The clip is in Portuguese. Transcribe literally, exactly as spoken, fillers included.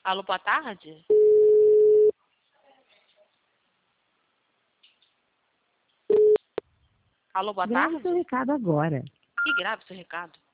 Alô, boa tarde? Alô, boa Grave seu tarde? recado agora. Que grave seu recado.